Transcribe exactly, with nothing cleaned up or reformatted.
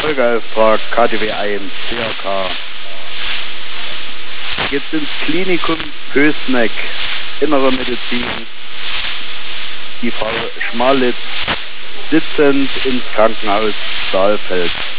Bürgerauftrag K D W eins, C H K. Jetzt ins Klinikum Pößneck, Innere Medizin. Die Frau Schmalitz, sitzend ins Krankenhaus Saalfeld.